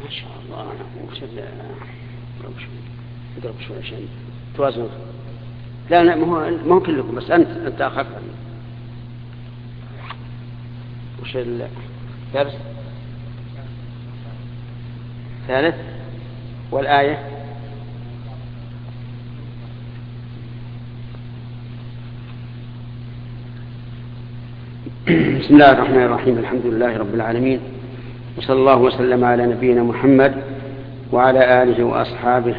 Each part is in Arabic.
ما شاء الله. اقرب شوي عشان توازن. لا ما هو كلكم، بس أنت أخف. وش الدرس ثالث والآية؟ بسم الله الرحمن الرحيم. الحمد لله رب العالمين، وصلى الله وسلم على نبينا محمد وعلى آله وأصحابه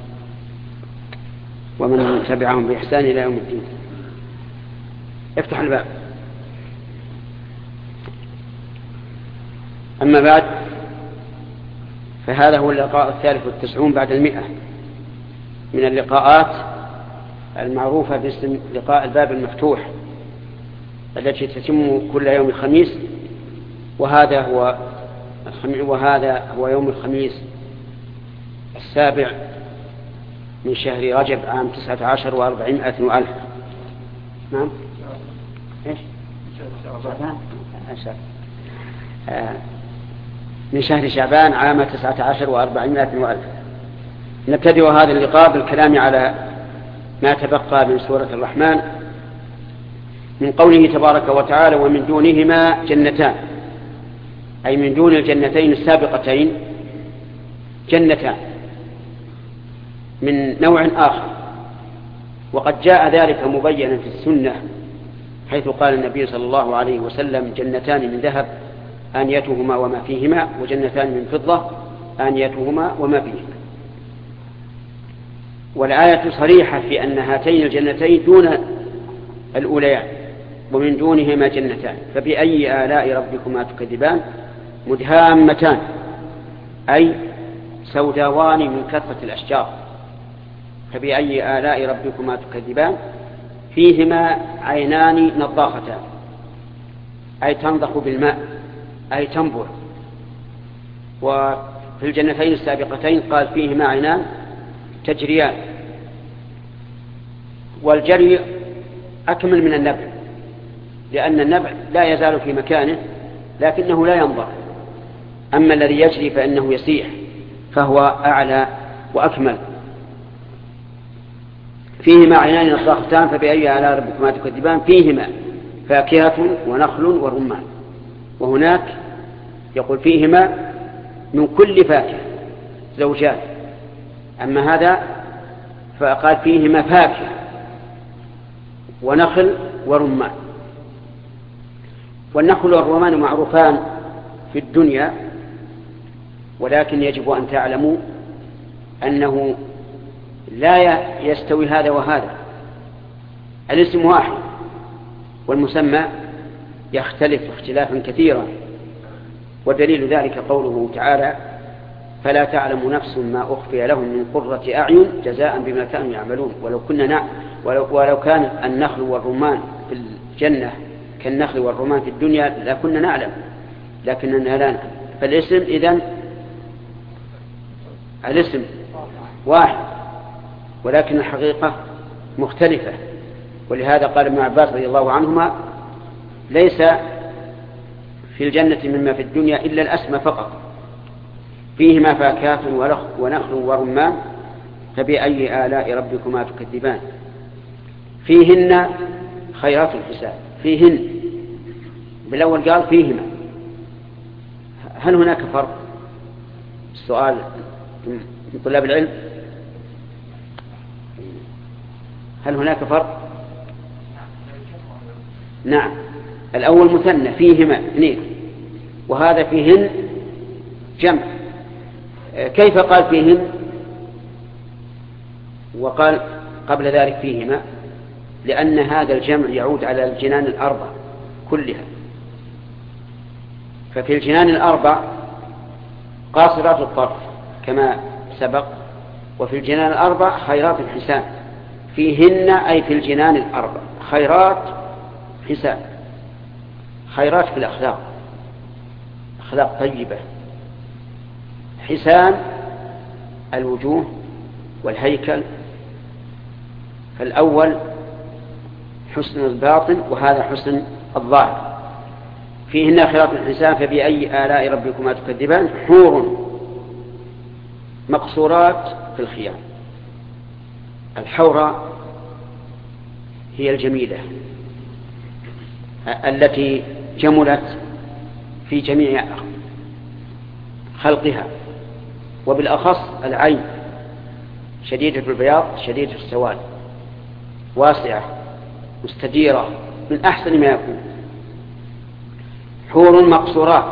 ومن تبعهم بإحسان إلى يوم الدين. افتح الباب. أما بعد، فهذا هو اللقاء 93 بعد 100 من اللقاءات المعروفة باسم لقاء الباب المفتوح، التي تتم كل يوم الخميس، وهذا هو يوم الخميس 7 من شهر رجب عام 19 و400 وألف. نعم، إيش؟ من شهر شعبان عام 19 و400 وألف. نبتدئ هذا اللقاء بالكلام على ما تبقى من سورة الرحمن، من قوله تبارك وتعالى: ومن دونهما جنتان، أي من دون الجنتين السابقتين جنتان من نوع آخر. وقد جاء ذلك مبينا في السنة، حيث قال النبي صلى الله عليه وسلم: جنتان من ذهب آنيتهما وما فيهما، وجنتان من فضة آنيتهما وما فيهما. والآية صريحة في أن هاتين الجنتين دون الأوليان. ومن دونهما جنتان، فبأي آلاء ربكما تكذبان؟ مدهامتان، أي سوداوان من كثرة الأشجار. فبأي آلاء ربكما تكذبان؟ فيهما عينان نضاختان، أي تنضخ بالماء، أي تنبع. وفي الجنتين السابقتين قال: فيهما عينان تجريان. والجري أكمل من النبع، لأن النبع لا يزال في مكانه لكنه لا ينضح. أما الذي يجري فإنه يسيح، فهو أعلى وأكمل. فيهما عينان نضاختان، فبأي آلاء ربكما تكذبان؟ فيهما فاكهة ونخل ورمان. وهناك يقول: فيهما من كل فاكهة زوجان. أما هذا فقال: فيهما فاكهة ونخل ورمان. والنخل والرمان معروفان في الدنيا، ولكن يجب أن تعلموا أنه لا يستوي هذا وهذا. الاسم واحد والمسمى يختلف اختلافا كثيرا. ودليل ذلك قوله تعالى: فلا تعلم نفس ما أخفي لهم من قرة أعين جزاء بما كانوا يعملون. ولو كان النخل والرمان في الجنة كالنخل والرمان في الدنيا لكنا نعلم، لكننا لا نعلم. فالاسم إذن الاسم واحد، ولكن الحقيقة مختلفة. ولهذا قال ابن عباس رضي الله عنهما: ليس في الجنة مما في الدنيا إلا الأسمى فقط. فيهما فاكهة ونخل ورمان، فبأي آلاء ربكما تكذبان؟ فيهن خيرات الحساب. فيهن بالأول قال فيهما. هل هناك فرق؟ السؤال من طلاب العلم: هل هناك فرق؟ نعم، الأول مثنى فيهما اثنين، وهذا فيهن جمع. كيف قال فيهن وقال قبل ذلك فيهما؟ لأن هذا الجمع يعود على الجنان الأربع كلها. ففي الجنان الأربع قاصرات الطرف كما سبق، وفي الجنان الأربع خيرات الحسان. فيهن أي في الجنان الأربع خيرات حسان. خيرات في الأخلاق، أخلاق طيبة. حسان الوجوه والهيكل. فالأول حسن الباطن، وهذا حسن الظاهر. فيهن خيرات الحسان، فبأي آلاء ربكما تكذبان؟ حور مقصورات في الخيام. الحورة هي الجميلة التي جملت في جميع خلقها، وبالأخص العين شديدة البياض شديدة السواد، واسعة مستديرة من أحسن ما يكون. حور مقصورات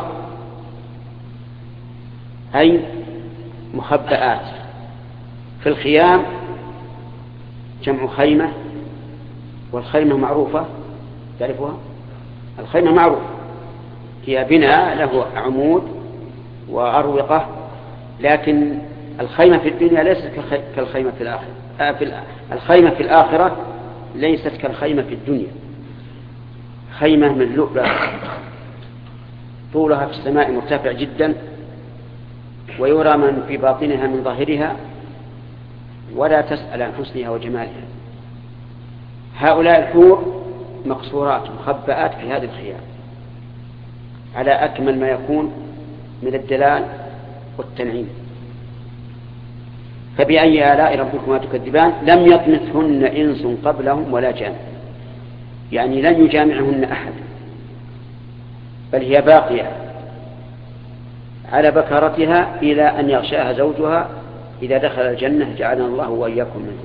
أي مخبئات في الخيام، جمع خيمة، والخيمة معروفة تعرفها؟ الخيمة معروفة، هي بناء له عمود وأروقة، لكن الخيمة في الدنيا ليست كالخيمة في الآخرة. الخيمة في الآخرة ليست كالخيمة في الدنيا. خيمة من لؤلؤ طولها في السماء مرتفع جدا، ويرى من في باطنها من ظاهرها، ولا تسأل عن حسنها وجمالها. هؤلاء الحور مقصورات مخبئات في هذه الخيام على أكمل ما يكون من الدلال والتنعيم. فبأي آلاء ربكما تكذبان؟ لم يطمثهن إنس قبلهم ولا جان، يعني لن يجامعهن أحد، بل هي باقية على بكرتها إلى أن يغشاها زوجها إذا دخل الجنة، جعلنا الله وإياكم منه.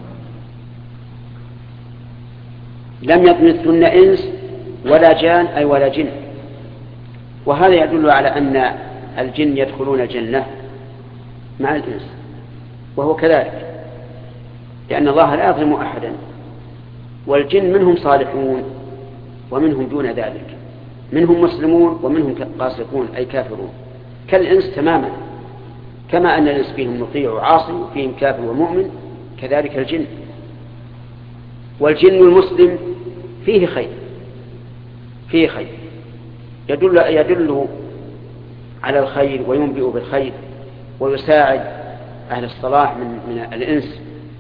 لم يطمثهن إنس ولا جان أي ولا جن، وهذا يدل على أن الجن يدخلون الجنة مع الإنس، وهو كذلك، لأن الله لا يظلم أحدا، والجن منهم صالحون ومنهم دون ذلك، منهم مسلمون ومنهم قاسقون أي كافرون، كالإنس تماما، كما أن الإنس فيهم مطيع وعاصي وفيهم كافر ومؤمن، كذلك الجن. والجن المسلم فيه خير، فيه خير يدل على الخير وينبئ بالخير ويساعد أهل الصلاح من الإنس.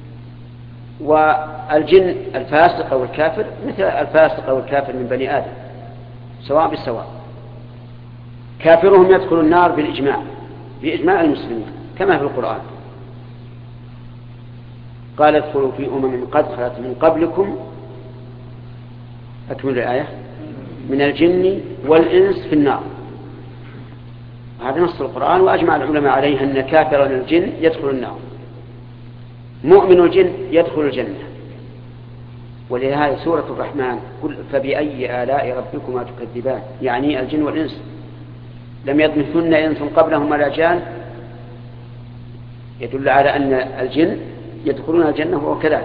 والجن الفاسق أو الكافر مثل الفاسق أو الكافر من بني آدم سواء بالسواء. كافرهم يدخل النار بإجماع المسلمين كما في القرآن، قال ادخلوا في قد خلت من قبلكم، أكمل الآية، من الجن والإنس في النار. هذا نص القرآن، وأجمع العلماء عليه أن كافر الجن يدخل النار، مؤمن الجن يدخل الجنة. ولهذه سورة الرحمن قل فبأي آلاء ربكما تكذبان، يعني الجن والإنس. لم يطمثهن إنس قبلهم ولا جان، يدل على أن الجن يدخلون الجنة وهو كذلك.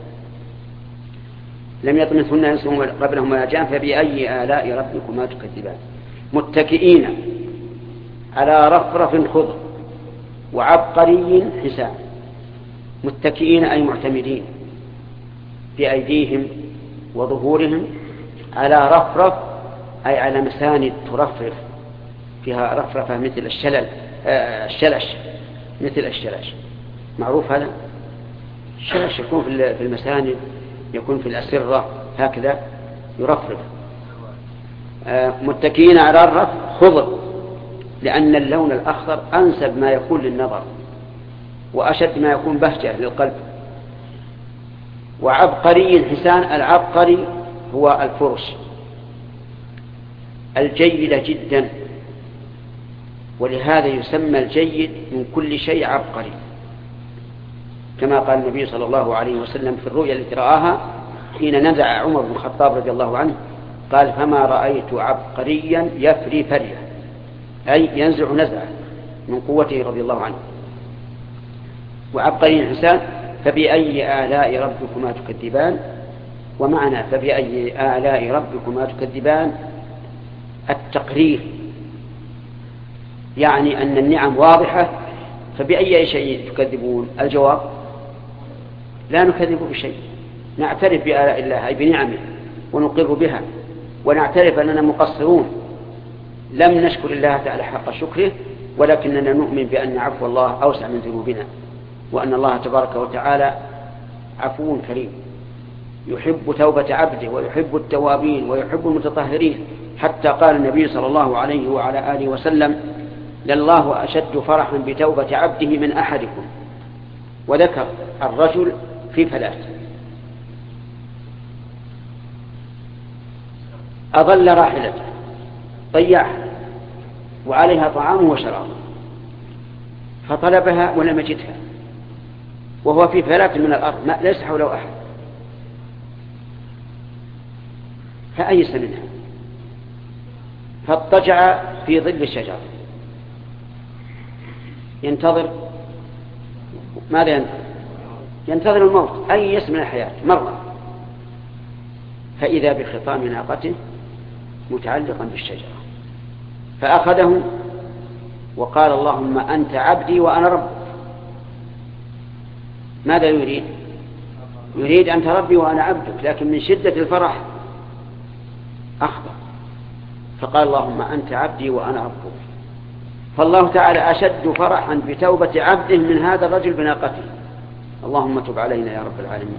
لم يطمثهن إنس قبلهم ولا جان فبأي آلاء ربكما تكذبان. متكئين على رفرف خضر وعبقري حسان. متكئين أي معتمدين بأيديهم وظهورهم على رفرف أي على مساند ترفرف فيها رفرفة مثل الشلش، مثل الشلش، معروف هذا الشلش يكون في المساند، يكون في الأسرة هكذا يرفرف. متكئين على الرف خضر، لأن اللون الأخضر أنسب ما يكون للنظر وأشد ما يكون بهجة للقلب. وعبقري حسان، العبقري هو الفرش الجيدة جدا، ولهذا يسمى الجيد من كل شيء عبقري، كما قال النبي صلى الله عليه وسلم في الرؤيا التي رآها حين نزع عمر بن الخطاب رضي الله عنه، قال فما رأيت عبقريا يفري فرية، أي ينزع نزعه من قوته رضي الله عنه. وعبقري حسان. فبأي آلاء ربكما تكذبان. ومعنى فبأي آلاء ربكما تكذبان التقرير، يعني أن النعم واضحة، فبأي شيء تكذبون؟ الجواب لا نكذب بشيء، نعترف بآلاء الله أي بنعمه ونقر بها، ونعترف أننا مقصرون لم نشكر الله تعالى حق شكره، ولكننا نؤمن بأن عفو الله أوسع من ذنوبنا، وأن الله تبارك وتعالى عفو كريم يحب توبة عبده ويحب التوابين ويحب المتطهرين. حتى قال النبي صلى الله عليه وعلى آله وسلم لله أشد فرحا بتوبة عبده من أحدكم، وذكر الرجل في فلاة أضل راحلته ضيعها وعليها طعامه وشرابه، فطلبها ولم يجدها وهو في فلاة من الأرض ليس حوله أحد، فأيس منها فاضطجع في ظل الشجرة ينتظر. ماذا ينتظر؟ ينتظر الموت، أيس من الحياة مرة، فإذا بخطام ناقته متعلقا بالشجرة، فأخذه وقال اللهم أنت عبدي وأنا ربك. ماذا يريد؟ يريد أنت ربي وأنا عبدك، لكن من شدة الفرح أخطأ فقال اللهم أنت عبدي وأنا ربك. فالله تعالى أشد فرحا بتوبة عبده من هذا الرجل بناقته. اللهم تب علينا يا رب العالمين.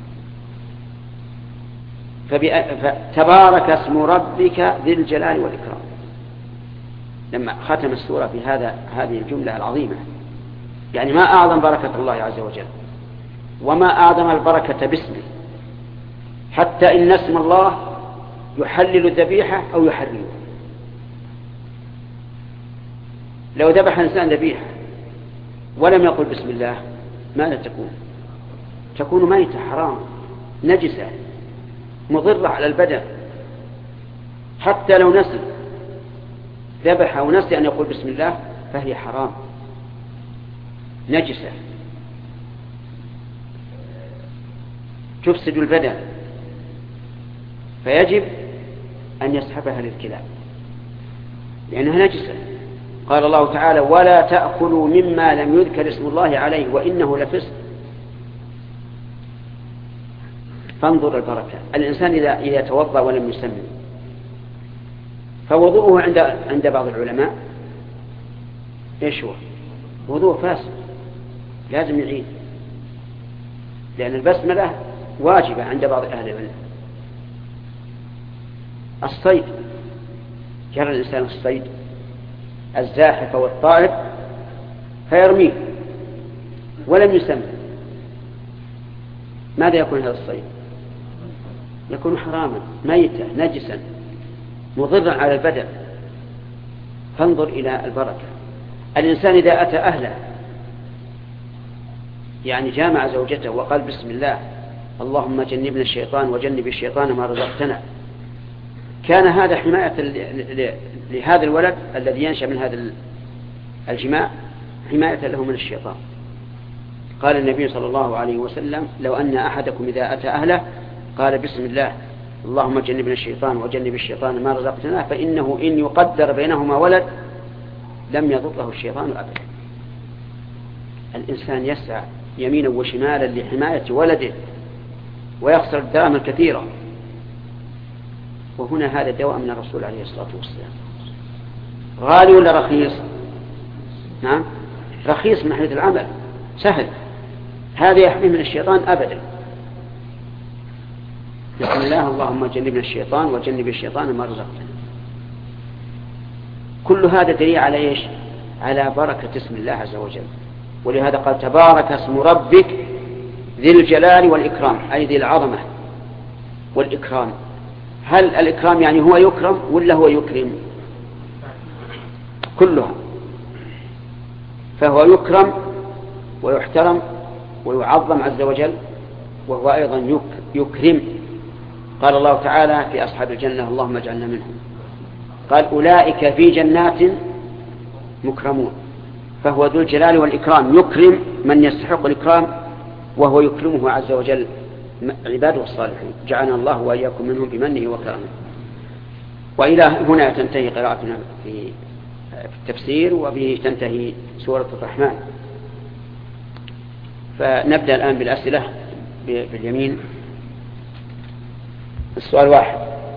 فتبارك اسم ربك ذي الجلال والإكرام. لما ختم السورة في هذه الجملة العظيمة، يعني ما أعظم بركة الله عز وجل وما أعظم البركة باسمه، حتى إن اسم الله يحلل الذبيحة أو يحرمه. لو ذبح إنسان ذبيحة ولم يقل بسم الله ماذا تكون ميتة حرام نجسة مضرة على البدن. حتى لو نسي ذبح أو نسي أن يقول بسم الله فهي حرام نجسة تفسد البدن، فيجب أن يسحبها للكلاب لأنها نجسة. قال الله تعالى ولا تأكلوا مما لم يذكر اسم الله عليه وإنه لفسق. فانظر البركة. الإنسان إذا توضأ ولم يسمي فوضوءه عند بعض العلماء إيش هو؟ وضوء فاسد لازم يعيد، لأن البسملة واجبة عند بعض أهل العلم. الصيد، جرى الإنسان الصيد الزاحف والطائر فيرميه ولم يسمى، ماذا يكون هذا الصيد؟ يكون حراما ميتا نجسا مضرا على البدن. فانظر إلى البركة. الإنسان إذا أتى أهله يعني جامع زوجته وقال بسم الله اللهم جنبنا الشيطان وجنب الشيطان ما رزقتنا، كان هذا حماية لهذا الولد الذي ينشأ من هذا الجماع، حماية له من الشيطان. قال النبي صلى الله عليه وسلم لو أن أحدكم إذا أتى أهله قال بسم الله اللهم جنبنا الشيطان وجنب الشيطان ما رزقتنا فإنه إن يقدر بينهما ولد لم يضره الشيطان أبدا. الإنسان يسعى يمينا وشمالا لحماية ولده ويخسر الدراهم الكثيرة، وهنا هذا الدواء من الرسول عليه الصلاة والسلام. غالي ولا رخيص؟ نعم رخيص من حيث العمل سهل، هذا يحميه من الشيطان أبدا. بسم الله اللهم جنبنا الشيطان وجنب الشيطان ما رزقتنا. كل هذا دليل على إيش؟ على بركة اسم الله عز وجل. ولهذا قال تبارك اسم ربك ذي الجلال والإكرام، أي ذي العظمة والإكرام. هل الإكرام يعني هو يكرم ولا هو يكرم؟ كلها. فهو يكرم ويحترم ويعظم عز وجل، وهو أيضا يكرم. قال الله تعالى في أصحاب الجنة اللهم اجعلنا منهم، قال أولئك في جنات مكرمون. فهو ذو الجلال والإكرام يكرم من يستحق الإكرام، وهو يكرمه عز وجل عباده الصالحين. جعلنا الله وإياكم منهم بمنه وكرمه. وإلى هنا تنتهي قراءتنا في التفسير، وبه تنتهي سورة الرحمن. فنبدأ الآن بالأسئلة باليمين. السؤال واحد.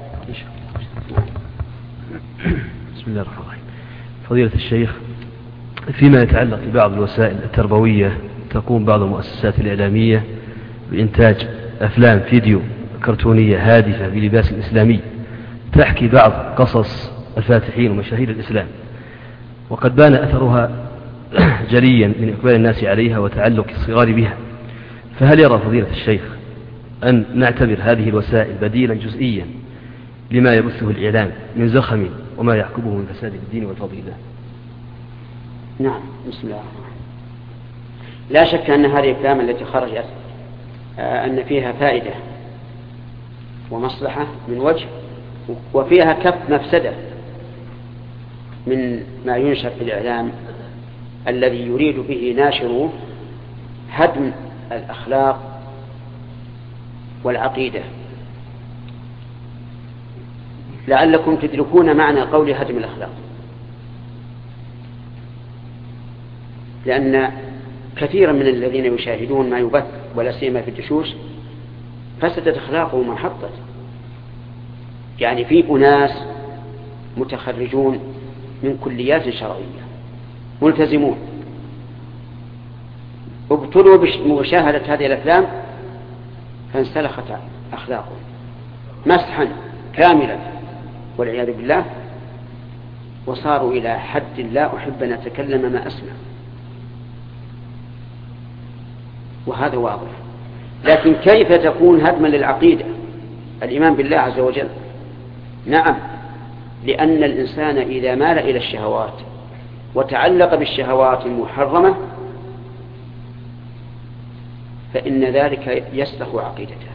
بسم الله الرحمن الرحيم. فضيلة الشيخ، فيما يتعلق ببعض الوسائل التربوية تقوم بعض المؤسسات الإعلامية بإنتاج أفلام فيديو كرتونية هادفة بلباس إسلامي تحكي بعض قصص الفاتحين ومشاهير الإسلام، وقد بان أثرها جليا من إقبال الناس عليها وتعلق الصغار بها. فهل يرى فضيلة الشيخ أن نعتبر هذه الوسائل بديلا جزئيا لما يبثه الإعلام من زخم وما يعقبه من فساد الدين والفضيلة؟ نعم، بسم الله الرحمن الرحيم. لا شك أن هذه الأفلام التي خرجت أن فيها فائدة ومصلحة من وجه، وفيها كف مفسدة من ما ينشر في الإعلام الذي يريد به ناشره هدم الأخلاق والعقيدة. لعلكم تدركون معنى قول هدم الأخلاق، لأن كثيرا من الذين يشاهدون ما يبث ولا سيما في الدشوش فسدت أخلاقهم وحطت. يعني في أناس متخرجون من كليات شرعية ملتزمون ابتلوا بمشاهدة هذه الأفلام فانسلخت أخلاقهم مسحا كاملا والعياذ بالله، وصاروا إلى حد لا أحب أن أتكلم ما أسمع، وهذا واضح. لكن كيف تكون هدما للعقيدة الإيمان بالله عز وجل؟ نعم، لأن الإنسان إذا مال إلى الشهوات وتعلق بالشهوات المحرمة فإن ذلك يسلخ عقيدته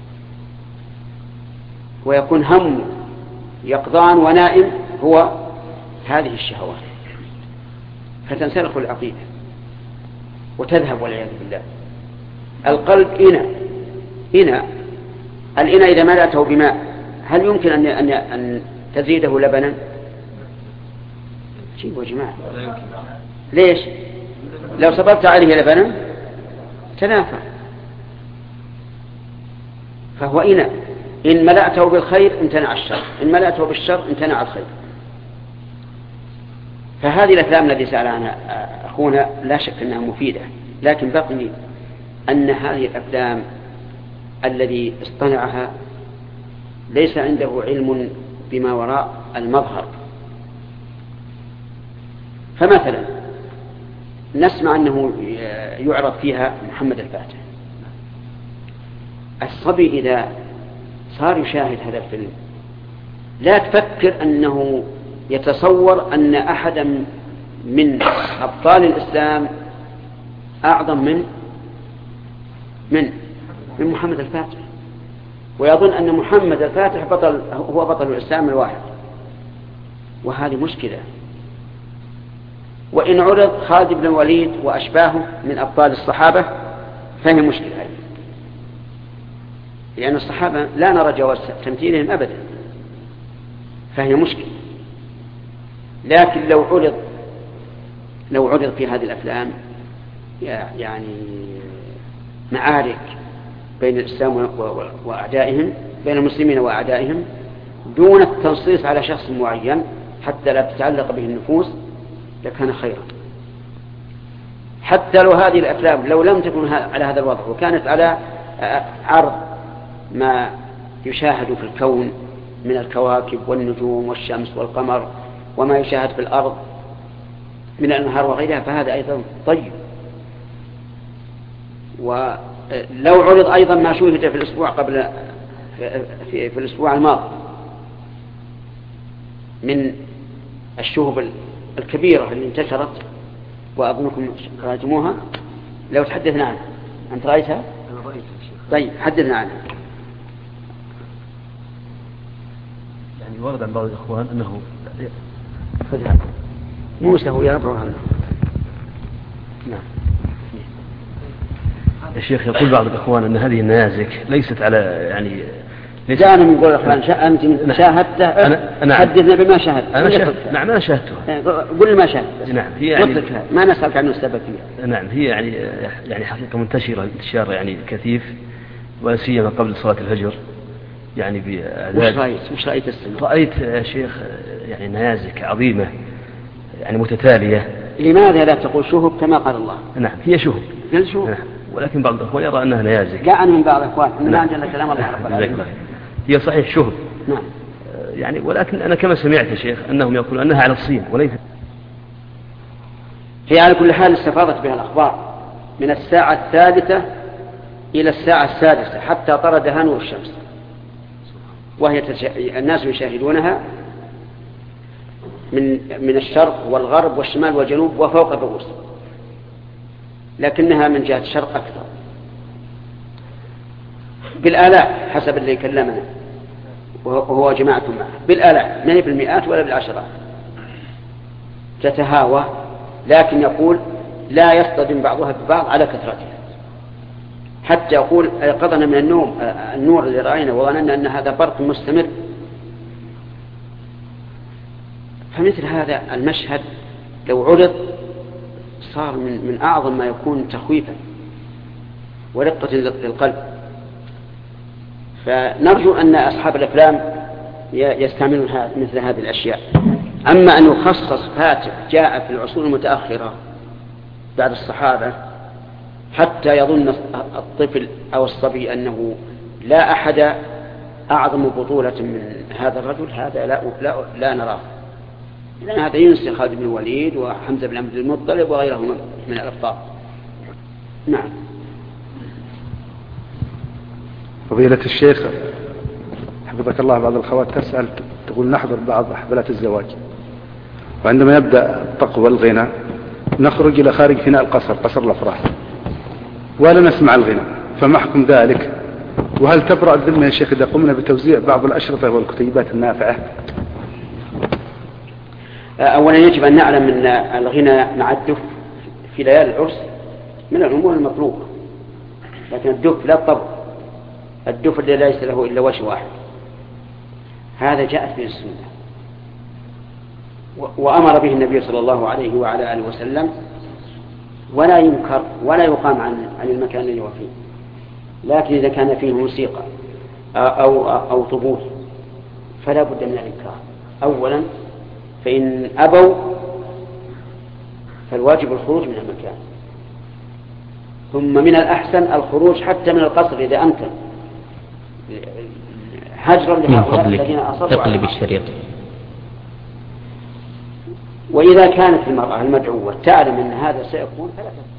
ويكون هم يقظان ونائم هو هذه الشهوات، فتنسلخ العقيدة وتذهب والعياذ بالله. القلب إناء الإناء إذا ملأته بماء هل يمكن أن تزيده لبنا؟ شيء وجماعة، ليش؟ لو صببت عليه لبنا تنافى. فهو إناء، إن ملأته بالخير امتنع الشر، إن ملأته بالشر امتنع الخير. فهذه الأفلام التي سأل عنها أخونا لا شك أنها مفيدة، لكن بقي أن هذه الأفلام الذي اصطنعها ليس عنده علم بما وراء المظهر. فمثلا نسمع أنه يعرض فيها محمد الفاتح. الصبي إذا صار يشاهد هذا الفيلم لا تفكر أنه يتصور أن أحدا من أبطال الإسلام أعظم من محمد الفاتح، ويظن أن محمد الفاتح هو بطل الإسلام الواحد، وهذه مشكلة. وإن عرض خالد بن الوليد وأشباهه من أبطال الصحابة فهي مشكلة، لأن الصحابة لا نرى جواز تمثيلهم أبدا، فهي مشكلة. لكن لو عرض في هذه الأفلام يعني معارك بين الإسلام وأعدائهم، بين المسلمين وأعدائهم، دون التنصيص على شخص معين حتى لا تتعلق به النفوس، لكان خيرا. حتى لو هذه الأفلام لو لم تكن على هذا الوضع وكانت على عرض ما يشاهد في الكون من الكواكب والنجوم والشمس والقمر وما يشاهد في الأرض من الأنهار وغيرها، فهذا أيضا طيب. ولو عرض أيضا ما شوهد في الأسبوع في الأسبوع الماضي من الشهب الكبيرة اللي انتشرت وأظنكم راجموها، لو تحدثنا عنها. أنت رأيتها؟ أنا رأيتها. طيب حدثنا عنها. يعني ورد عن بعض الإخوان أنه موسى هو يربع عنه. نعم. الشيخ يقول بعض الإخوان أن هذه النيازك ليست على يعني أنا من قول الأخوان أنت شاهدته أنا حدثنا بما شاهدت. نعم أنا شاهدته. قل ما شاهدت. نعم هي يعني ما نسألك عن السبب فيها. نعم هي يعني حقيقة منتشرة انتشار يعني كثيف، ولا سيما قبل صلاة الفجر يعني بأعداد. وش رأيت السنة؟ رأيت يا شيخ يعني نيازك عظيمة يعني متتالية. لماذا لا تقول شهب كما قال الله؟ نعم هي شهب. شهب. نعم. ولكن بعض الأخوان يرى أنها نيازك. جاءني من بعض الأخوان أن ما عندنا كلام الله رب العالمين. هي صحيح شهب. نعم. يعني ولكن أنا كما سمعت يا شيخ أنهم يقولون أنها على الصين وليس. هي على كل حال استفاضت بها الأخبار من الساعة 3 إلى الساعة 6 حتى طردها نور الشمس، وهي الناس يشاهدونها من الشرق والغرب والشمال والجنوب وفوق الرؤوس، لكنها من جهة الشرق أكثر بالآلاف حسب اللي كلمنا وهو جماعة معه، بالآلاف ما هي بالمئات ولا بالعشرات تتهاوى، لكن يقول لا يصطدم بعضها ببعض على كثرتها، حتى يقول أيقظنا من النوم النور اللي رأينا وظننا أن هذا برق مستمر. فمثل هذا المشهد لو عرض صار من أعظم ما يكون تخويفا ورقة للقلب. فنرجو أن أصحاب الأفلام يستعملون مثل هذه الأشياء. أما أن يخصص فاتح جاء في العصور المتأخرة بعد الصحابة حتى يظن الطفل أو الصبي أنه لا أحد أعظم بطولة من هذا الرجل، هذا لا نراه، لأن هذا ينسي خالد بن الوليد وحمزة بن عبد المطلب وغيرهم من الأبطال. نعم. فضيلة الشيخ حفظك الله، بعض الأخوات تسأل تقول نحضر بعض حفلات الزواج، وعندما يبدأ الطق والغنى نخرج إلى خارج فناء القصر، قصر الأفراح، ولا نسمع الغنى، فما حكم ذلك؟ وهل تبرأ الذمة يا شيخ إذا قمنا بتوزيع بعض الأشرطة والكتيبات النافعة؟ أولا يجب أن نعلم أن الغنى مع الدف في ليالي العرس من الأمور المطلوبة، لكن الدف لا طبع، الدف اللي ليس له إلا وجه واحد، هذا جاءت به السنة وأمر به النبي صلى الله عليه وعلى آله وسلم، ولا ينكر ولا يقام عن المكان الذي هو فيه. لكن إذا كان فيه موسيقى أو طبول فلا بد من الإنكار أولا، فإن أبوا فالواجب الخروج من المكان، ثم من الأحسن الخروج حتى من القصر إذا أمكن، هجرا لهؤلاء الذين أصروا على بالشريط. وإذا كانت المرأة المدعوة تعلم أن هذا سيكون فلا تفعل.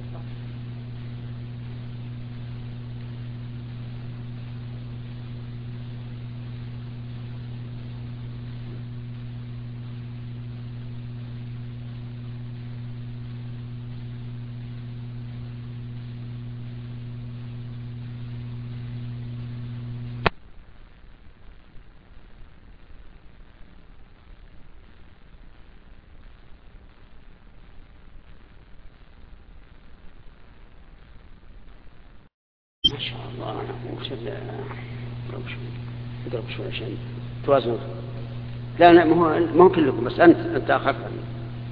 ما شاء الله اضرب شوي عشان توازن. لا ما هو كلكم، بس أنت أخف عني.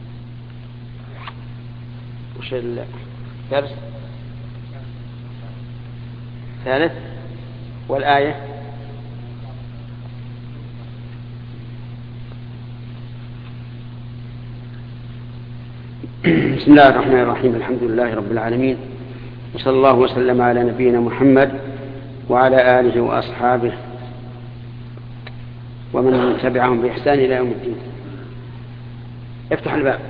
وش الدرس ثالث والآية بسم الله الرحمن الرحيم. الحمد لله رب العالمين، وصلى الله وسلم على نبينا محمد وعلى آله وأصحابه ومن تبعهم بإحسان إلى يوم الدين. افتح الباب.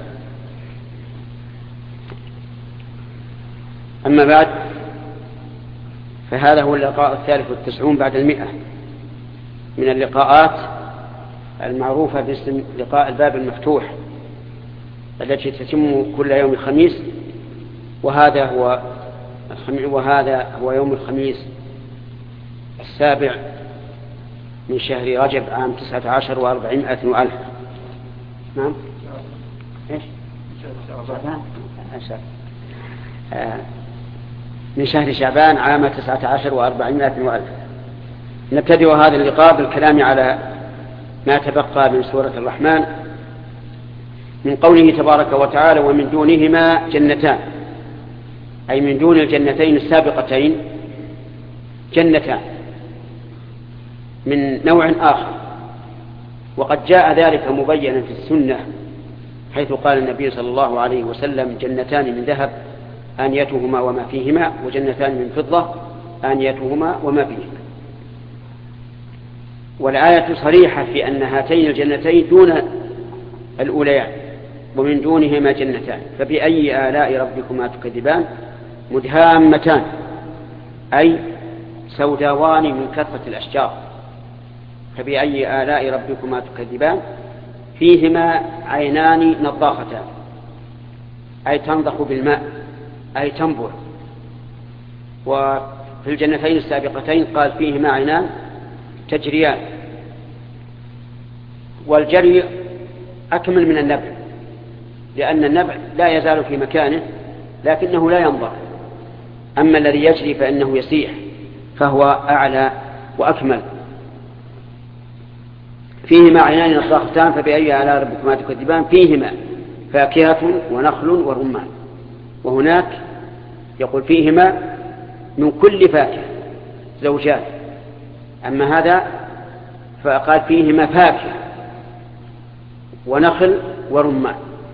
أما بعد، فهذا هو اللقاء 93 بعد 100 من اللقاءات المعروفة باسم لقاء الباب المفتوح، التي تتم كل يوم الخميس، وهذا هو يوم الخميس 7 من شهر رجب عام 19 و400 وألف. نعم إيش؟ من شهر شعبان عام 19 و400 وألف. نبتدئ هذا اللقاء بالكلام على ما تبقى من سورة الرحمن من قوله تبارك وتعالى: ومن دونهما جنتان، أي من دون الجنتين السابقتين جنتان من نوع آخر. وقد جاء ذلك مبينا في السنة، حيث قال النبي صلى الله عليه وسلم: جنتان من ذهب آنيتهما وما فيهما، وجنتان من فضة آنيتهما وما فيهما. والآية صريحة في أن هاتين الجنتين دون الأوليان، ومن دونهما جنتان فبأي آلاء ربكما تكذبان مدهامتان أي سوداوان من كثرة الأشجار. فبأي آلاء ربكما تكذبان فيهما عينان نضاختان أي تنضخ بالماء أي تنبع. وفي الجنتين السابقتين قال فيهما عينان تجريان، والجري أكمل من النبع، لأن النبع لا يزال في مكانه لكنه لا ينضح، أما الذي يجري فإنه يسيح فهو أعلى وأكمل. فيهما عينان نضاختان فبأي آلاء ربكما تكذبان فيهما فاكهة ونخل ورمان. وهناك يقول فيهما من كل فاكهة زوجان، أما هذا فقال فيهما فاكهة ونخل ورمان.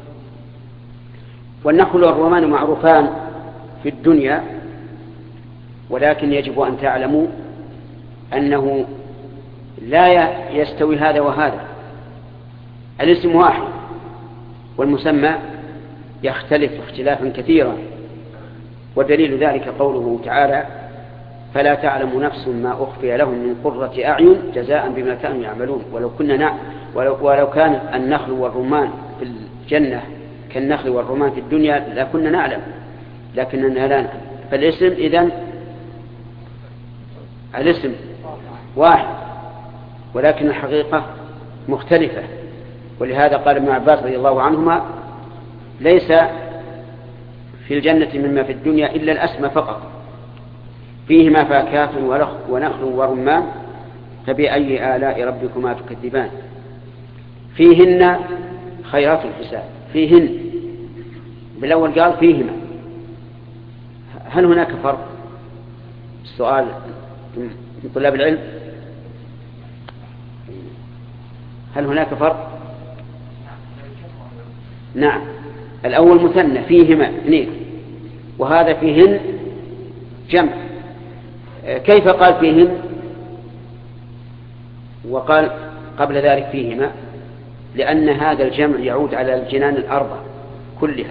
والنخل والرمان معروفان في الدنيا، ولكن يجب أن تعلموا أنه لا يستوي هذا وهذا، الاسم واحد والمسمى يختلف اختلافا كثيرا. ودليل ذلك قوله تعالى فلا تعلم نفس ما أخفي لهم من قرة أعين جزاء بما كانوا يعملون. ولو كان النخل والرمان في الجنة كالنخل والرمان في الدنيا لكنا نعلم، لكننا لا نعلم. فالاسم إذن الاسم واحد ولكن الحقيقة مختلفة. ولهذا قال ابن عباس رضي الله عنهما ليس في الجنة مما في الدنيا إلا الأسمى فقط. فيهما فاكهة ونخل ورمان فبأي آلاء ربكما تكذبان فيهن خيرات الحسان. فيهن بالأول قال فيهما، هل هناك فرق؟ السؤال من طلاب العلم، هل هناك فرق؟ نعم، الأول مثنى فيهما اثنين، وهذا فيهن جمع. كيف قال فيهن وقال قبل ذلك فيهما؟ لأن هذا الجمع يعود على الجنان الأربع كلها.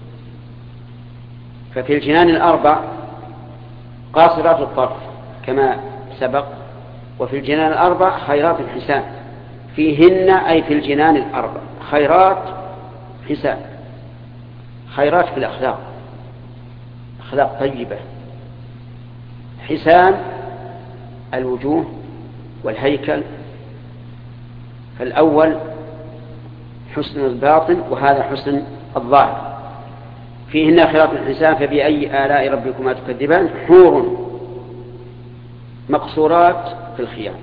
ففي الجنان الأربع قاصرات الطرف كما سبق، وفي الجنان الأربع خيرات الحسان. فيهن أي في الجنان الأربع خيرات حسان، خيرات في الأخلاق، أخلاق طيبة. حسان الوجوه والهيكل، فالأول حسن الباطن وهذا حسن الظاهر. فيهن خيرات الحسان فبأي آلاء ربكما تكذبان حور مقصورات في الخيام.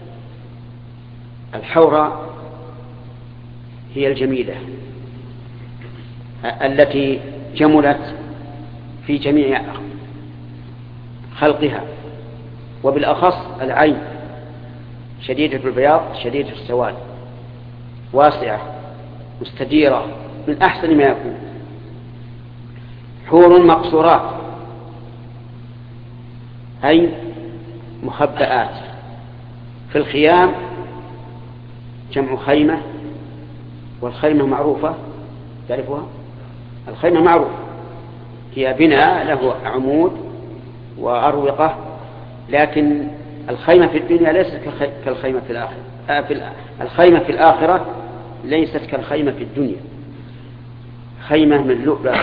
الحورة هي الجميلة التي جملت في جميع خلقها، وبالأخص العين شديدة البياض شديدة السواد، واسعة مستديرة من أحسن ما يكون. حور مقصورات أي مخبئات في الخيام، جمع خيمة، والخيمة معروفة تعرفها؟ الخيمة معروفة هي بناء له عمود وأروقة، لكن الخيمة في الدنيا ليست كالخيمة في الآخرة. الخيمة في الآخرة ليست كالخيمة في الدنيا. خيمة من لؤلؤ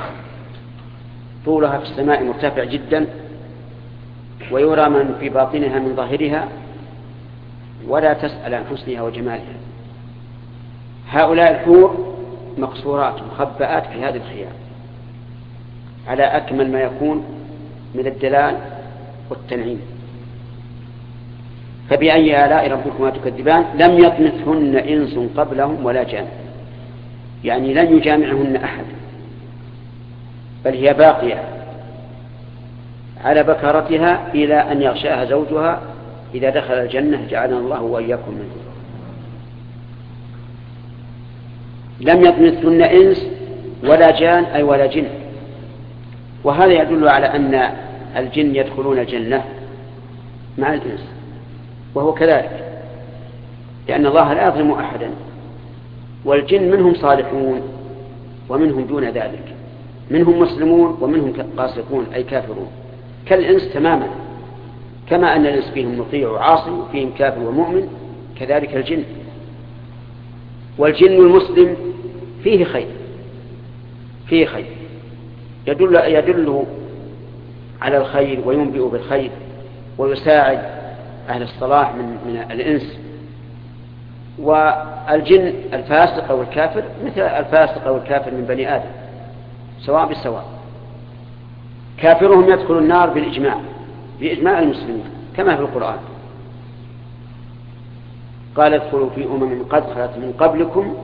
طولها في السماء مرتفع جدا، ويرى من في باطنها من ظاهرها، ولا تسأل عن حسنها وجمالها. هؤلاء الحور مقصورات مخبئات في هذه الخيام على أكمل ما يكون من الدلال والتنعيم. فبأي آلاء ربكما تكذبان لم يطمثهن إنس قبلهم ولا جان، يعني لن يجامعهن أحد، بل هي باقية على بكرتها إلى أن يغشاها زوجها إذا دخل الجنة جعلنا الله وإياكم منه. لم يطمثهن إنس ولا جان أي ولا جن. وهذا يدل على أن الجن يدخلون الجنة مع الإنس، وهو كذلك، لأن الله لا يظلم أحدا، والجن منهم صالحون ومنهم دون ذلك، منهم مسلمون ومنهم قاسطون أي كافرون، كالإنس تماما، كما أن الإنس فيهم مطيع وعاصي وفيهم كافر ومؤمن، كذلك الجن. والجن المسلم فيه خير، فيه خير يدل على الخير وينبئ بالخير ويساعد أهل الصلاح من الإنس. والجن الفاسق أو الكافر مثل الفاسق أو الكافر من بني آدم سواء بسواء، كافرهم يدخل النار بإجماع المسلمين كما في القرآن، قال ادخلوا في قد خلت من قبلكم،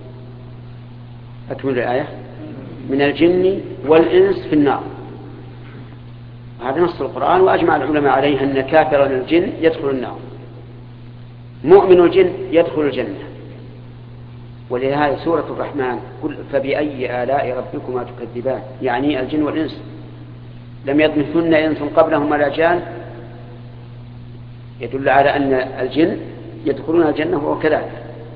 أكمل الآية، من الجن والإنس في النار. هذا نص القرآن، وأجمع العلماء عليه أن كافر الجن يدخل النار، مؤمن الجن يدخل الجنة. ولهذا سورة الرحمن قل فبأي آلاء ربكما تكذبان، يعني الجن والإنس، لم يطمثن إنس قبلهم ولا جان، يدل على أن الجن يدخلون الجنة وكذلك.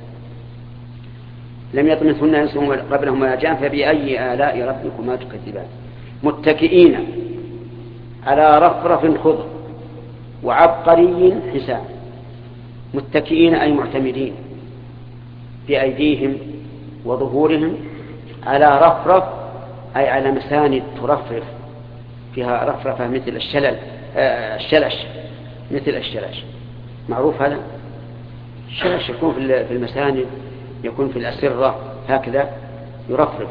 لم يطمثن إنس قبلهم ولا جان فبأي آلاء ربكما تكذبان، متكئين على رفرف خضر وعبقري حسان. متكئين أي معتمدين بأيديهم وظهورهم على رفرف أي على مساند ترفرف فيها رفرفة مثل الشلش، مثل الشلش، معروف هذا الشلش يكون في المساند، يكون في الأسرة هكذا يرفرف.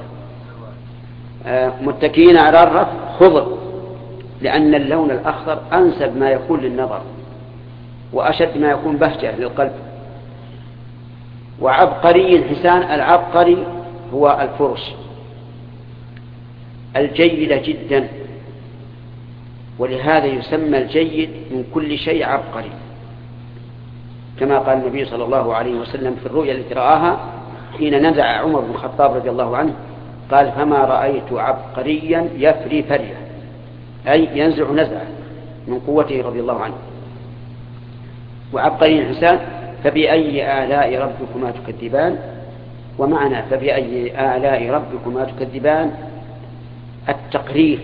متكئين على الرف خضر، لأن اللون الأخضر أنسب ما يكون للنظر وأشد ما يكون بهجة للقلب. وعبقري حسان، العبقري هو الفرش الجيدة جدا، ولهذا يسمى الجيد من كل شيء عبقري، كما قال النبي صلى الله عليه وسلم في الرؤيا التي رآها حين نزع عمر بن الخطاب رضي الله عنه، قال فما رأيت عبقريا يفري فرية، أي ينزع نزعه من قوته رضي الله عنه. وعبقري حسان فبأي آلاء ربكما تكذبان. ومعنى فبأي آلاء ربكما تكذبان التقرير،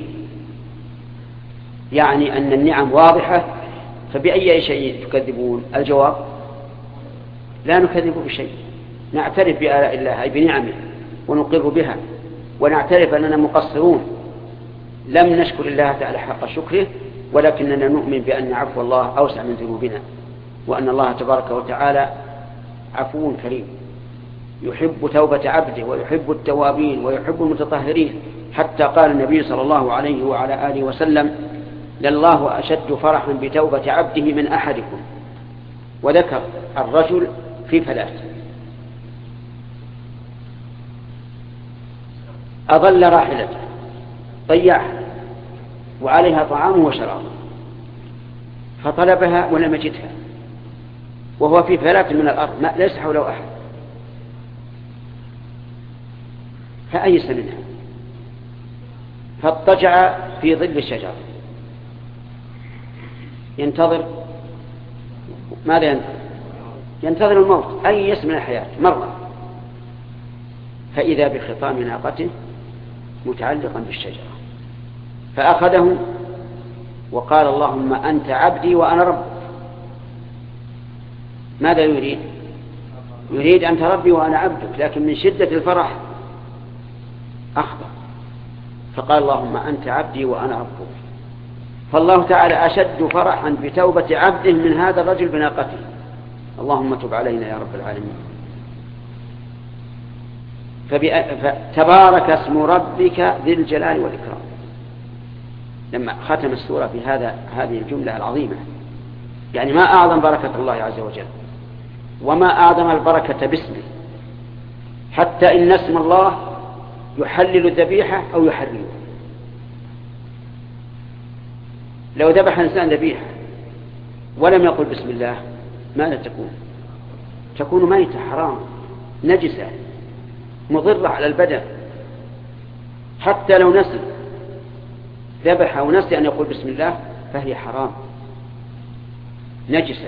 يعني أن النعم واضحة، فبأي شيء تكذبون؟ الجواب لا نكذب بشيء، نعترف بآلاء الله أي بنعمه ونقر بها، ونعترف أننا مقصرون لم نشكر الله تعالى حق شكره، ولكننا نؤمن بأن عفو الله أوسع من ذنوبنا، وأن الله تبارك وتعالى عفو كريم يحب توبة عبده ويحب التوابين ويحب المتطهرين. حتى قال النبي صلى الله عليه وعلى آله وسلم لله أشد فرحا بتوبة عبده من أحدكم، وذكر الرجل في ثلاث: أضل راحلته، ضيعها وعليها طعامه وشرابه، فطلبها ولم يجدها وهو في فلاة من الأرض ليس حوله أحد، فأيس منها فاضطجع في ظل الشجرة ينتظر. ماذا ينتظر؟ ينتظر الموت، أيس من الحياة مرة، فإذا بخطام ناقته متعلقا بالشجرة، فأخذه وقال اللهم أنت عبدي وأنا ربك. ماذا يريد؟ يريد أنت ربي وأنا عبدك، لكن من شدة الفرح أخطأ فقال اللهم أنت عبدي وأنا ربك. فالله تعالى أشد فرحا بتوبة عبده من هذا الرجل بناقته. اللهم تب علينا يا رب العالمين. فتبارك اسم ربك ذي الجلال والإكرام. لما ختم السورة في هذه الجملة العظيمة، يعني ما أعظم بركة الله عز وجل وما أعظم البركة باسمه، حتى إن اسم الله يحلل الذبيحة أو يحرمه. لو ذبح إنسان ذبيحة ولم يقل بسم الله ماذا تكون ميتة حرام نجسة مضرة على البدن. حتى لو نسي ذبح أو نسي أن يقول بسم الله فهي حرام نجسة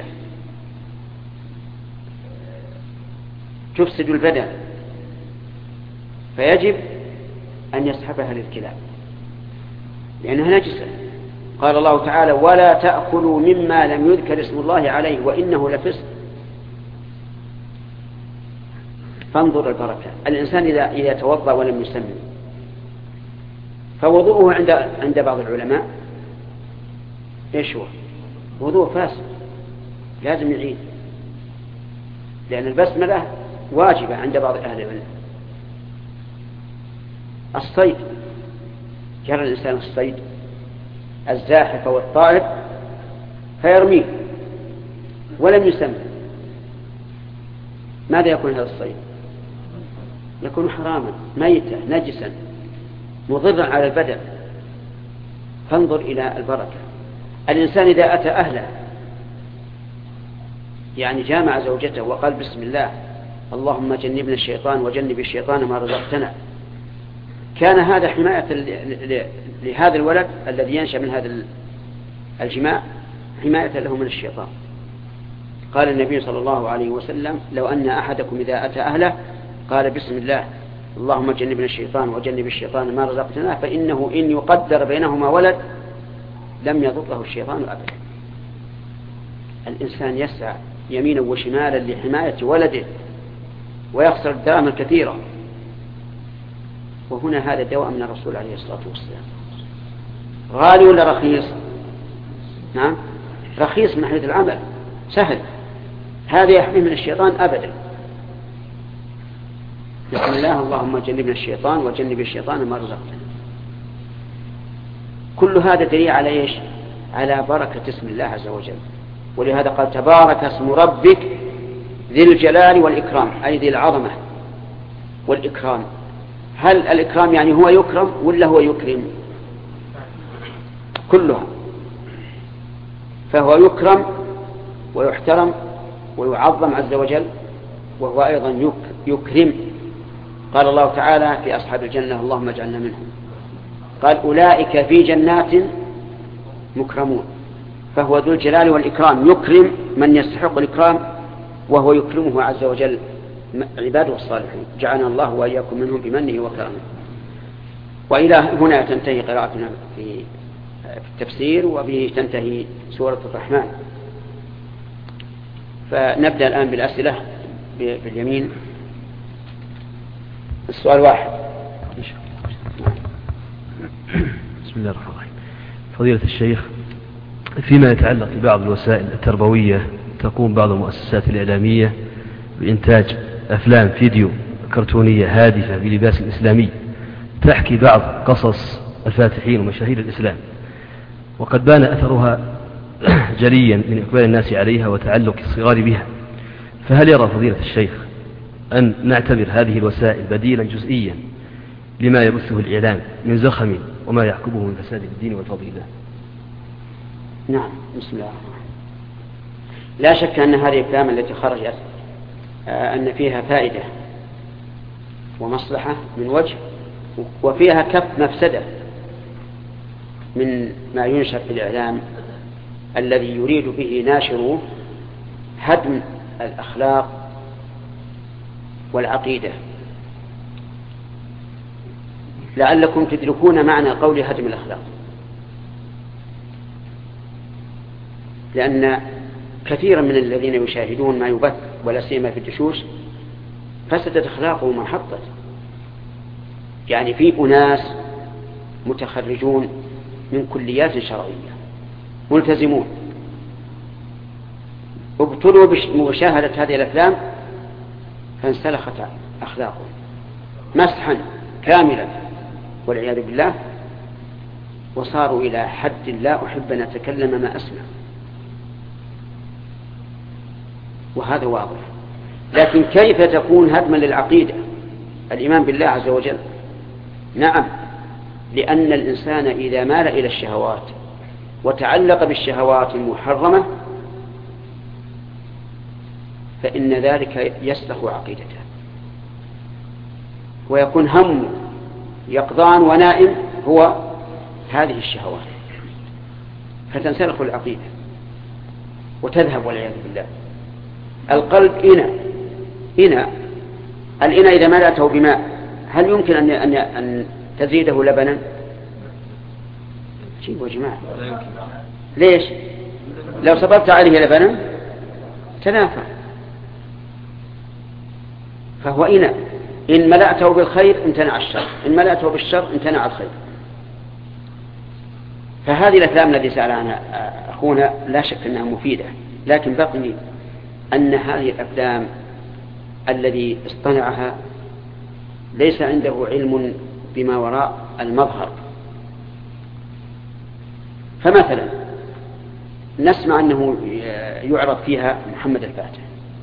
تفسد البدن. فيجب أن يسحبها للكلاب لأنها نجسة. قال الله تعالى ولا تأكلوا مما لم يذكر اسم الله عليه وإنه لفسق. فانظر البركة. الإنسان إذا توضأ ولم يسمي فوضوءه عند بعض العلماء إيش هو؟ وضوء فاسد لازم يعيد، لأن البسملة واجبة عند بعض أهل العلم. الصيد، جرى الإنسان الصيد الزاحف والطائر فيرميه ولم يسمى، ماذا يكون هذا الصيد؟ يكون حراما ميتا نجسا مضرا على البدن. فانظر إلى البركة. الإنسان إذا أتى أهله يعني جامع زوجته وقال بسم الله اللهم جنبنا الشيطان وجنب الشيطان ما رزقتنا، كان هذا حماية لهذا الولد الذي ينشأ من هذا الجماع، حماية له من الشيطان. قال النبي صلى الله عليه وسلم لو أن أحدكم إذا أتى أهله قال بسم الله اللهم جنبنا الشيطان وجنب الشيطان ما رزقتنا فإنه إن يقدر بينهما ولد لم يضره الشيطان أبدا. الإنسان يسعى يمينا وشمالا لحماية ولده ويخسر الدراهم الكثيرة، وهنا هذا الدواء من الرسول عليه الصلاة والسلام. غالي ولا رخيص؟ نعم رخيص من حيث العمل سهل، هذا يحمي من الشيطان أبدا. بسم الله اللهم جنبنا الشيطان وجنب الشيطان ما رزقتنا. كل هذا دليل على إيش؟ على بركة اسم الله عز وجل. ولهذا قال تبارك اسم ربك ذي الجلال والإكرام، أي ذي العظمة والإكرام. هل الإكرام يعني هو يكرم ولا هو يكرم؟ كلها. فهو يكرم ويحترم ويعظم عز وجل، وهو أيضا يكرم. قال الله تعالى في أصحاب الجنة اللهم اجعلنا منهم، قال أولئك في جنات مكرمون. فهو ذو الجلال والإكرام يكرم من يستحق الإكرام، وهو يكرمه عز وجل عباده الصالحين. جعلنا الله وإياكم منهم بمنه وكرمه. وإلى هنا تنتهي قراءتنا في التفسير، وبه تنتهي سورة الرحمن. فنبدأ الآن بالأسئلة باليمين. السؤال واحد. بسم الله الرحمن الرحيم. فضيلة الشيخ، فيما يتعلق ببعض الوسائل التربوية تقوم بعض المؤسسات الإعلامية بإنتاج أفلام فيديو كرتونية هادفة بلباس الإسلامي تحكي بعض قصص الفاتحين ومشاهير الإسلام، وقد بان أثرها جليا من إقبال الناس عليها وتعلق الصغار بها، فهل يرى فضيلة الشيخ أن نعتبر هذه الوسائل بديلا جزئيا لما يبثه الإعلام من زخم وما يعقبه من فساد الدين والفضيلة؟ نعم. بسم الله. لا شك أن هذه الأفلام التي خرجت أن فيها فائدة ومصلحة من وجه، وفيها كف مفسدة من ما ينشر في الإعلام الذي يريد به ناشره هدم الأخلاق والعقيدة. لعلكم تدركون معنى قول هدم الأخلاق، لأن كثيرا من الذين يشاهدون ما يبث ولا سيما في الدشوش فسدت أخلاقهم وانحطت. يعني في أناس متخرجون من كليات شرعية ملتزمون ابتلوا بمشاهدة هذه الأفلام فانسلخت أخلاقهم مسحا كاملا والعياذ بالله، وصاروا إلى حد لا أحب أن أتكلم ما أسمع، وهذا واضح. لكن كيف تكون هدما للعقيدة الإيمان بالله عز وجل؟ نعم، لأن الإنسان إذا مال إلى الشهوات وتعلق بالشهوات المحرمة فإن ذلك يسلخ عقيدته، ويكون هم يقظان ونائم هو هذه الشهوات، فتنسلخ العقيدة وتذهب والعياذ بالله. القلب إناء الإناء إذا ملأته بماء هل يمكن أن تزيده لبنا؟ جيبوا يا جماعة. ليش؟ لو صببت عليه لبنا تنافع. فهو إناء، إن ملأته بالخير امتنع الشر، إن ملأته بالشر امتنع الخير. فهذه الأفلام التي سأل عنها أخونا لا شك أنها مفيدة، لكن بقي أن هذه الأفلام الذي اصطنعها ليس عنده علم بما وراء المظهر. فمثلا نسمع أنه يعرض فيها محمد الفاتح.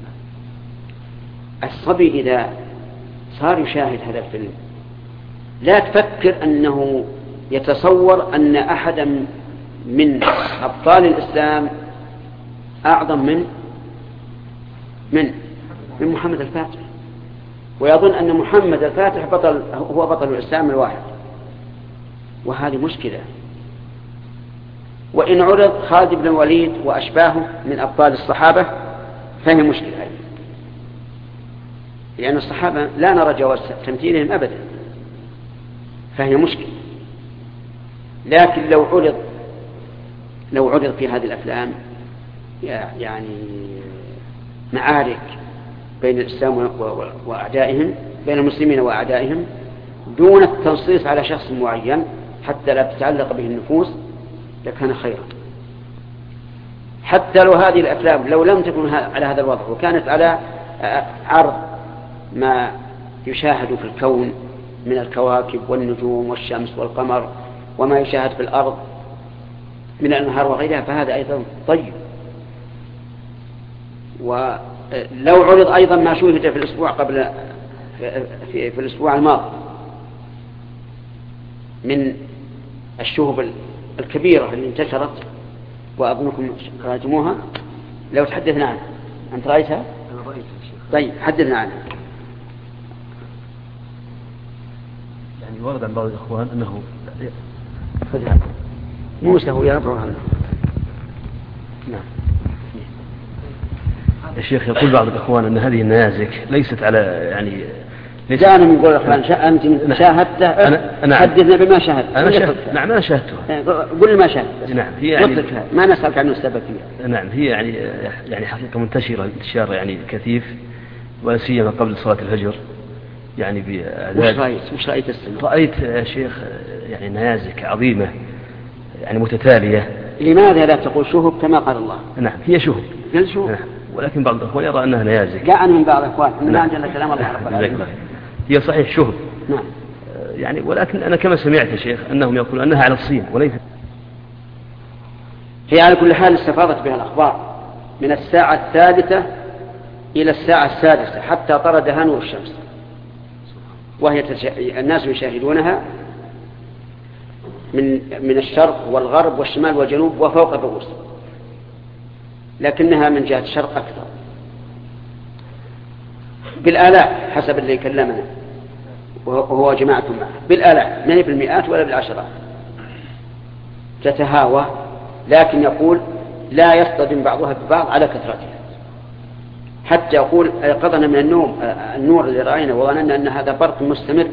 الصبي إذا صار يشاهد هذا الفيلم لا تفكر أنه يتصور أن أحدا من أبطال الإسلام أعظم من محمد الفاتح، ويظن أن محمد الفاتح هو بطل الإسلام الواحد، وهذه مشكلة. وإن عرض خالد بن الوليد وأشباهه من أبطال الصحابة فهي مشكلة، لأن الصحابة لا نرى جواز تمثيلهم أبدا، فهي مشكلة. لكن لو عرض في هذه الأفلام يعني معارك بين الإسلام وأعدائهم، بين المسلمين وأعدائهم، دون التنصيص على شخص معين حتى لا تتعلق به النفوس، لكان خيرا. حتى لو هذه الأفلام لو لم تكن على هذا الوضع وكانت على عرض ما يشاهد في الكون من الكواكب والنجوم والشمس والقمر وما يشاهد في الأرض من الأنهار وغيرها، فهذا أيضا طيب. ولو عرض أيضا ما شوهد في الأسبوع قبل في الأسبوع الماضي من الشهب الكبيرة اللي انتشرت وأظنكم رأيتموها، لو تحدثنا عنها. أنت رأيتها؟ أنا رأيتها. طيب حدثنا عنها. يعني ورد عن بعض الإخوان أنه فذهب موسى هو يربع عنه. نعم. يا شيخ يقول بعض الإخوان أن هذه النيازك ليست على يعني جاءنا من قول الأخوان أنت شاهدته أنا حدثنا بما شاهدت. نعم أنا شاهدتها. قل ما شاهدت. نعم هي يعني ما نسألك عن السبب فيها. نعم هي يعني حقيقة منتشرة انتشار يعني كثيف، ولا سيما قبل صلاة الفجر يعني بأعداد. وش رأيت السنة؟ رأيت يا شيخ يعني نيازك عظيمة يعني متتالية. لماذا لا تقول شهب كما قال الله؟ نعم هي شهب. قال شهب. نعم. ولكن بعض الأخوان يرى أنها نيازك. جاء من بعض الأخوان ما عندنا كلام الله رب العالمين. هي صحيح شهب. نعم. يعني ولكن أنا كما سمعت يا شيخ أنهم يقولون أنها على الصين وليس. هي على كل حال استفاضت بها الأخبار من الساعة 3 إلى الساعة 6 حتى طردها نور الشمس، وهي الناس يشاهدونها من الشرق والغرب والشمال والجنوب وفوق الرؤوس، لكنها من جهة الشرق أكثر بالآلاف حسب اللي كلمنا وهو جماعة معه، بالآلاف ما هي بالمئات ولا بالعشرات تتهاوى، لكن يقول لا يصطدم بعضها ببعض على كثرتها، حتى يقول أيقظنا من النوم النور اللي رأينا وظننا أن هذا برق مستمر.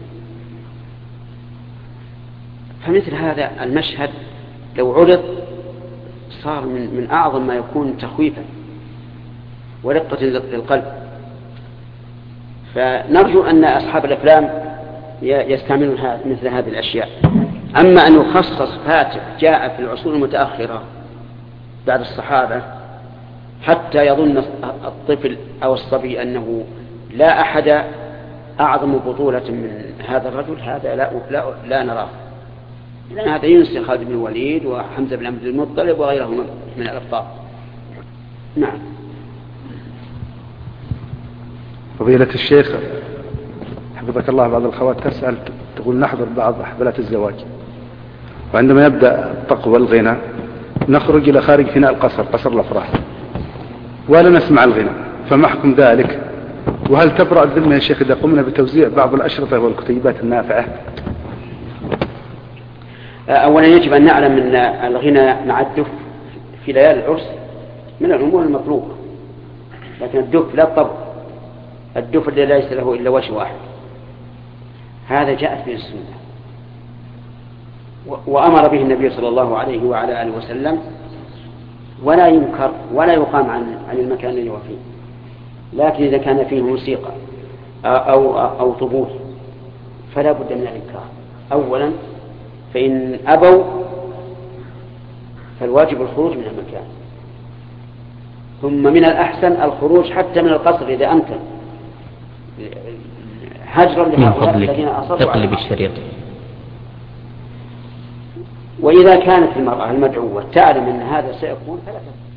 فمثل هذا المشهد لو عرض صار من أعظم ما يكون تخويفا ورقة للقلب. فنرجو أن أصحاب الأفلام يستعملون مثل هذه الأشياء. أما أن يخصص فاتح جاء في العصور المتأخرة بعد الصحابة حتى يظن الطفل أو الصبي أنه لا أحد أعظم بطولة من هذا الرجل، هذا لا نراه، لأن هذا ينسي خالد بن الوليد وحمزة بن عبد المطلب وغيرهم من الأبطال. نعم. فضيلة الشيخ حفظك الله، بعض الأخوات تسأل تقول نحضر بعض حفلات الزواج، وعندما يبدأ الطق والغنى نخرج إلى خارج فناء القصر، قصر الأفراح، ولا نسمع الغنى، فما حكم ذلك؟ وهل تبرأ الذمة يا شيخ إذا قمنا بتوزيع بعض الأشرطة والكتيبات النافعة؟ أولا يجب أن نعلم أن الغنى مع الدف في ليالي العرس من الأمور المطلوبة، لكن الدف لا الطبع، الدف الذي ليس له إلا وجه واحد، هذا جاءت به السنة وأمر به النبي صلى الله عليه وعلى آله وسلم، ولا ينكر ولا يقام عن المكان الذي هو فيه. لكن إذا كان فيه موسيقى أو طبول فلا بد من الإنكار أولا، فإن أبوا فالواجب الخروج من المكان، ثم من الأحسن الخروج حتى من القصر إذا أمكن، هجرا لهؤلاء الذين أصروا على بالشريط. وإذا كانت المرأة المدعوة تعلم أن هذا سيكون فلا تفعل.